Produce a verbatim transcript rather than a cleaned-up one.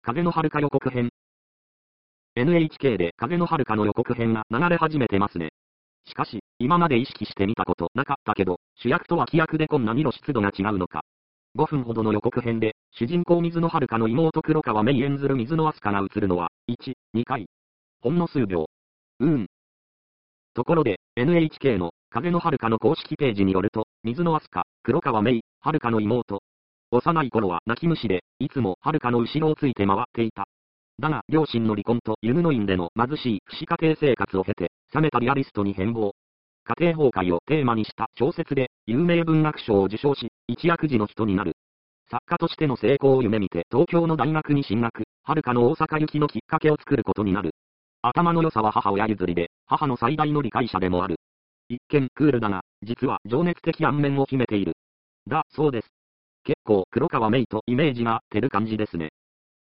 風の遥か予告編。エヌエイチケー で風の遥かの予告編が流れ始めてますね。しかし、今まで意識してみたことなかったけど、主役と脇役でこんなに露出度が違うのか。ごふんほどの予告編で、主人公水野遥の妹黒川メイ演ずる水野飛鳥が映るのは、いち、にかい。ほんの数秒。うーん。ところで、エヌエイチケー の風の遥かの公式ページによると、水野飛鳥、黒川メイ、遥の妹。幼い頃は泣き虫で、いつも遥の後ろをついて回っていた。だが、両親の離婚とユヌノ院での貧しい不死家庭生活を経て、冷めたリアリストに変貌。家庭崩壊をテーマにした小説で、有名文学賞を受賞し、一躍時の人になる。作家としての成功を夢見て東京の大学に進学、遥の大阪行きのきっかけを作ることになる。頭の良さは母親譲りで、母の最大の理解者でもある。一見クールだが、実は情熱的暗面を秘めている。だ、そうです。結構黒川メイとイメージが合ってる感じですね。